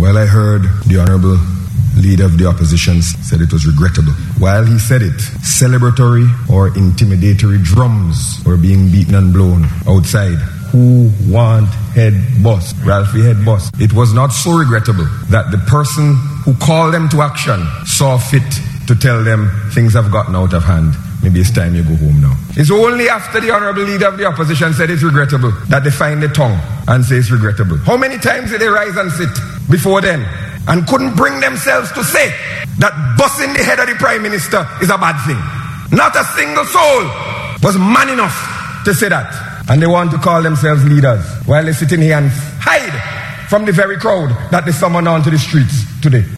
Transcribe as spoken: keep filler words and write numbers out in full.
Well, I heard the Honorable Leader of the Opposition said it was regrettable. While he said it, celebratory or intimidatory drums were being beaten and blown outside. Who want head boss? Ralphie head boss. It was not so regrettable that the person who called them to action saw fit to tell them things have gotten out of hand. Maybe it's time you go home now. It's only after the Honorable Leader of the Opposition said it's regrettable that they find the tongue and say it's regrettable. How many times did they rise and sit before then and couldn't bring themselves to say that busting the head of the Prime Minister is a bad thing? Not a single soul was man enough to say that. And they want to call themselves leaders while they sit in here and hide from the very crowd that they summon onto the streets today.